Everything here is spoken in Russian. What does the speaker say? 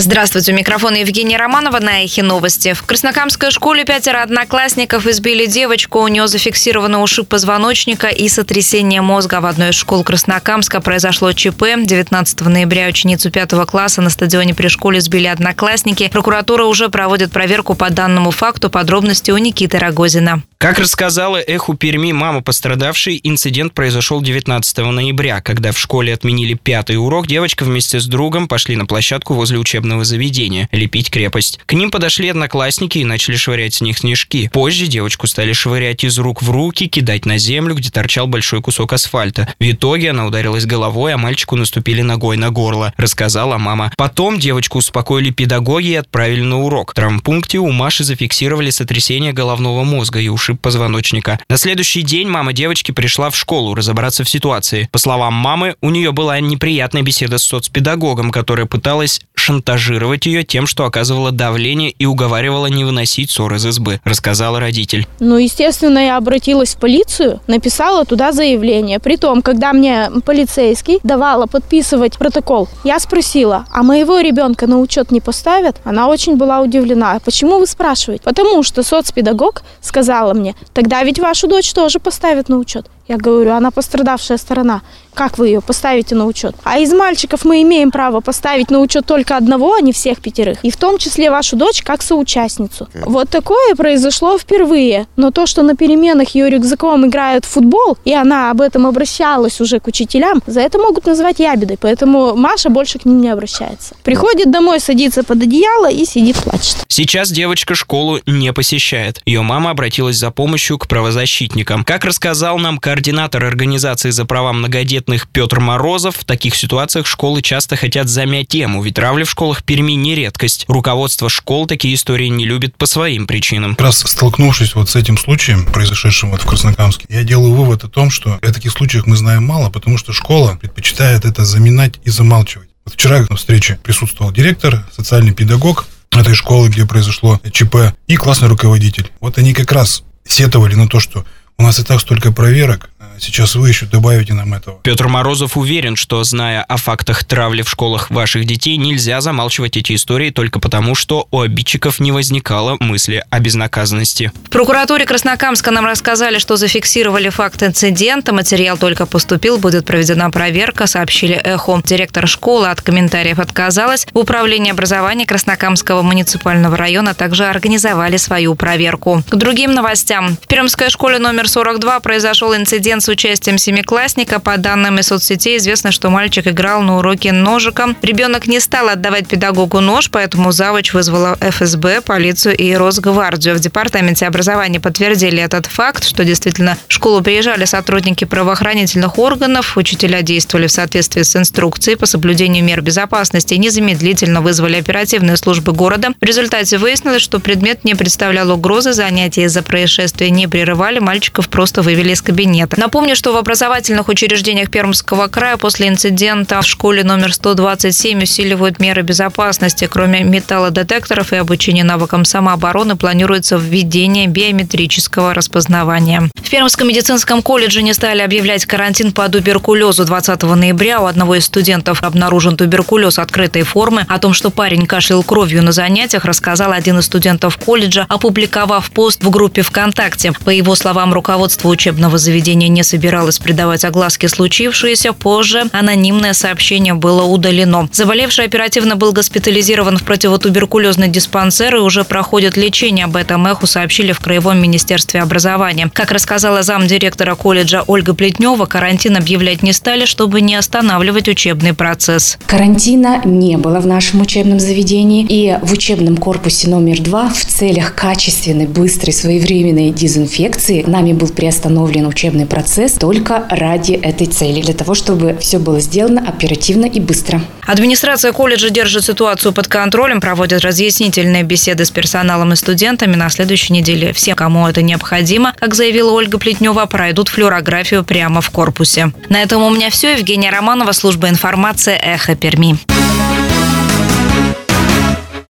Здравствуйте, у микрофона Евгения Романова на Эхе Новости. В Краснокамской школе 5 одноклассников избили девочку. У нее зафиксирован ушиб позвоночника и сотрясение мозга. В одной из школ Краснокамска произошло ЧП. 19 ноября ученицу 5 класса на стадионе при школе избили одноклассники. Прокуратура уже проводит проверку по данному факту. Подробности у Никиты Рогозина. Как рассказала Эху Перми мама пострадавшей, инцидент произошел 19 ноября, когда в школе отменили 5-й урок. Девочка вместе с другом пошли на площадку возле учебного заведения лепить крепость. К ним подошли одноклассники и начали швырять с них снежки. Позже девочку стали швырять из рук в руки, кидать на землю, где торчал большой кусок асфальта. В итоге она ударилась головой, а мальчику наступили ногой на горло, рассказала мама. Потом девочку успокоили педагоги и отправили на урок. В травмпункте у Маши зафиксировали сотрясение головного мозга и ушиб позвоночника. На следующий день мама девочки пришла в школу разобраться в ситуации. По словам мамы, у нее была неприятная беседа с соцпедагогом, которая пыталась шантажировать ее тем, что оказывала давление и уговаривала не выносить ссор из избы, рассказала родитель. Естественно, я обратилась в полицию, написала туда заявление. Притом, когда мне полицейский давала подписывать протокол, я спросила, а моего ребенка на учет не поставят? Она очень была удивлена. Почему вы спрашиваете? Потому что соцпедагог сказала мне, тогда ведь вашу дочь тоже поставят на учет. Я говорю, она пострадавшая сторона. Как вы ее поставите на учет? А из мальчиков мы имеем право поставить на учет только одного, а не всех 5. И в том числе вашу дочь как соучастницу. Вот такое произошло впервые. Но то, что на переменах ее рюкзаком играют в футбол, и она об этом обращалась уже к учителям, за это могут назвать ябедой. Поэтому Маша больше к ним не обращается. Приходит домой, садится под одеяло и сидит, плачет. Сейчас девочка школу не посещает. Ее мама обратилась за помощью к правозащитникам. Как рассказал нам координатор организации за права многодетных Петр Морозов, в таких ситуациях школы часто хотят замять тему, ведь травля в школах Перми не редкость. Руководство школ такие истории не любит по своим причинам. Как раз столкнувшись с этим случаем, произошедшим в Краснокамске, я делаю вывод о том, что о таких случаях мы знаем мало, потому что школа предпочитает это заминать и замалчивать. Вчера на встрече присутствовал директор, социальный педагог этой школы, где произошло ЧП, и классный руководитель. Они как раз сетовали на то, что у нас и так столько проверок, сейчас вы еще добавите нам этого. Петр Морозов уверен, что, зная о фактах травли в школах ваших детей, нельзя замалчивать эти истории только потому, что у обидчиков не возникало мысли о безнаказанности. В прокуратуре Краснокамска нам рассказали, что зафиксировали факт инцидента. Материал только поступил, будет проведена проверка, сообщили Эхо. Директор школы от комментариев отказалась. В управлении образования Краснокамского муниципального района также организовали свою проверку. К другим новостям. В Пермской школе номер 42 произошел инцидент с участием семиклассника. По данным из соцсетей известно, что мальчик играл на уроке ножиком. Ребенок не стал отдавать педагогу нож, поэтому завуч вызвала ФСБ, полицию и Росгвардию. В департаменте образования подтвердили этот факт, что действительно в школу приезжали сотрудники правоохранительных органов, учителя действовали в соответствии с инструкцией по соблюдению мер безопасности и незамедлительно вызвали оперативные службы города. В результате выяснилось, что предмет не представлял угрозы, занятия из-за происшествия не прерывали, мальчиков просто вывели из кабинета. Напомню, что в образовательных учреждениях Пермского края после инцидента в школе номер 127 усиливают меры безопасности. Кроме металлодетекторов и обучения навыкам самообороны, планируется введение биометрического распознавания. В Пермском медицинском колледже не стали объявлять карантин по туберкулезу. 20 ноября у одного из студентов обнаружен туберкулез открытой формы. О том, что парень кашлял кровью на занятиях, рассказал один из студентов колледжа, опубликовав пост в группе ВКонтакте. По его словам, руководство учебного заведения не собиралось придавать огласке случившееся. Позже анонимное сообщение было удалено. Заболевший оперативно был госпитализирован в противотуберкулезный диспансер и уже проходит лечение. Об этом Эху сообщили в Краевом министерстве образования. Как рассказала замдиректора колледжа Ольга Плетнева, карантин объявлять не стали, чтобы не останавливать учебный процесс. Карантина не было в нашем учебном заведении, и в учебном корпусе номер 2 в целях качественной, быстрой, своевременной дезинфекции нами был приостановлен учебный процесс только ради этой цели, для того, чтобы все было сделано оперативно и быстро. Администрация колледжа держит ситуацию под контролем, проводит разъяснительные беседы с персоналом и студентами. На следующей неделе все, кому это необходимо, как заявила Ольга Плетнева, пройдут флюорографию прямо в корпусе. На этом у меня все. Евгения Романова, служба информации «Эхо Перми».